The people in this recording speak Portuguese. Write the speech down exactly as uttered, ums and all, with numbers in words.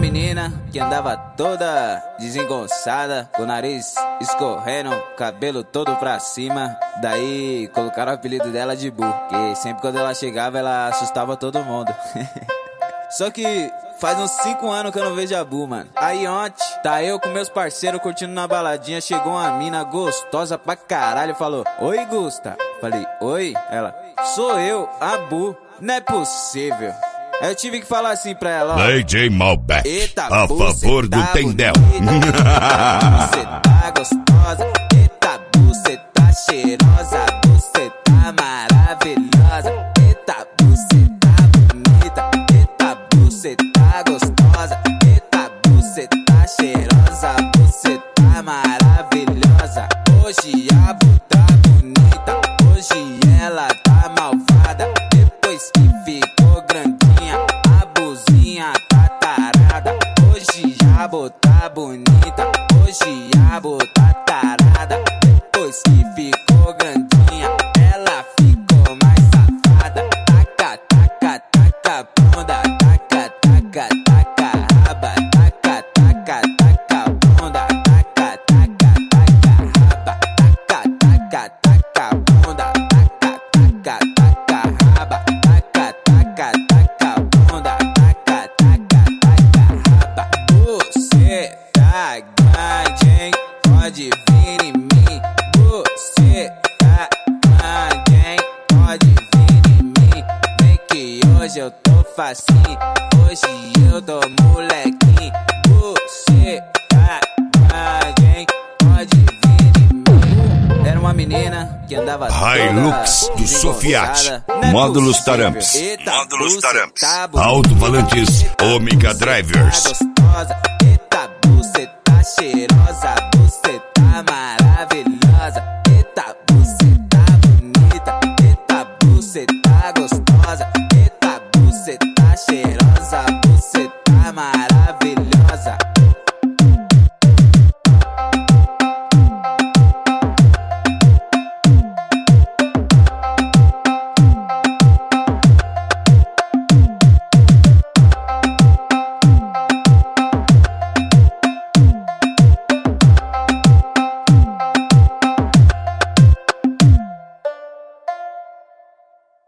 menina que andava toda desengonçada, com o nariz escorrendo, cabelo todo pra cima. Daí colocaram o apelido dela de Bu, que sempre quando ela chegava ela assustava todo mundo. Só que faz uns cinco anos que eu não vejo a Bu, mano. Aí ontem, tá eu com meus parceiros curtindo na baladinha, chegou uma mina gostosa pra caralho, falou: oi, Gusta. Falei: oi? Ela: sou eu, a Bu. Não é possível. Eu tive que falar assim pra ela, ó: D J Malbec, eita, a Bu, favor do tá Tendel. Você tá gostosa, eita, Bu, cê tá cheirosa, você tá maravilhosa, eita, Bu, cê tá bonita, eita, Bu, cê tá gostosa, eita, Bu, cê tá cheirosa, você tá maravilhosa. Hoje a Bu tá bonita, hoje ela tá malvada, depois que ficou grandinha, a Buzinha tá tarada. Hoje a Bu tá bonita, hoje a Bu tá tarada, depois que ficou grandinha, ela ficou mais safada. Taca, taca, taca bunda, taca, taca, taca raba, taca, taca, taca bunda, taca, taca, taca raba, taca, taca, taca bunda, taca, taca, taca raba, taca, taca, taca bunda, taca, taca, taca raba. Você tá grande, hein? Pode vir em mim. Você tá grande, hein? Pode vir em mim. Vem que hoje eu tô facinho, hoje eu tô molequinho. Você tá grande, hein? Pode vir em mim. Era uma menina que andava Hilux do Sofiat, módulos Taramps, Eita, módulos Bu, cê Taramps, tá bonita, alto-falantes Omega Drivers. tá gostosa,